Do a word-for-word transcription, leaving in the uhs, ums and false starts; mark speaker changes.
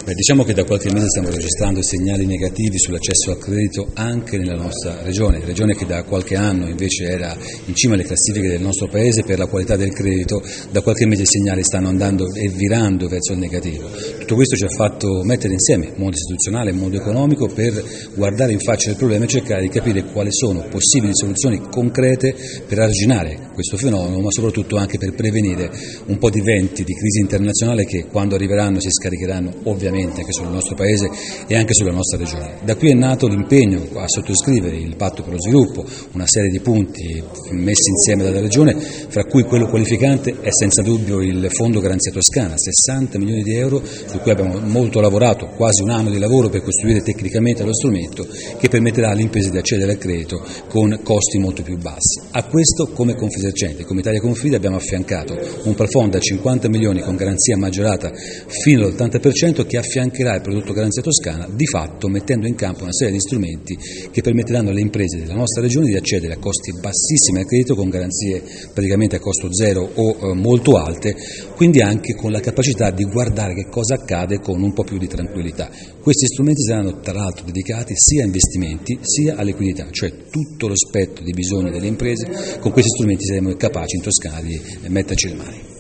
Speaker 1: Beh, diciamo che da qualche mese stiamo registrando segnali negativi sull'accesso al credito anche nella nostra regione, regione che da qualche anno invece era in cima alle classifiche del nostro paese per la qualità del credito. Da qualche mese i segnali stanno andando e virando verso il negativo. Tutto questo ci ha fatto mettere insieme mondo istituzionale e mondo economico per guardare in faccia il problema e cercare di capire quali sono possibili soluzioni concrete per arginare questo fenomeno, ma soprattutto anche per prevenire un po' di venti di crisi internazionale che quando arriveranno si scaricheranno ovviamente anche sul nostro Paese e anche sulla nostra regione. Da qui è nato l'impegno a sottoscrivere il patto per lo sviluppo, una serie di punti messi insieme dalla regione, fra cui quello qualificante è senza dubbio il Fondo Garanzia Toscana, sessanta milioni di euro su cui abbiamo molto lavorato, quasi un anno di lavoro per costruire tecnicamente lo strumento che permetterà alle imprese di accedere al credito con costi molto più bassi. A questo, come Confesercenti, come Italia Confide, abbiamo affiancato un plafond da cinquanta milioni con garanzia maggiorata fino all'ottanta per cento che affiancherà il prodotto Garanzia Toscana, di fatto mettendo in campo una serie di strumenti che permetteranno alle imprese della nostra regione di accedere a costi bassissimi al credito con garanzie praticamente a costo zero o eh, molto alte, quindi anche con la capacità di guardare che cosa accade con un po' più di tranquillità. Questi strumenti saranno tra l'altro dedicati sia a investimenti sia a liquidità, cioè tutto lo spettro di bisogni delle imprese. Con questi strumenti saremo capaci in Toscana di metterci le mani.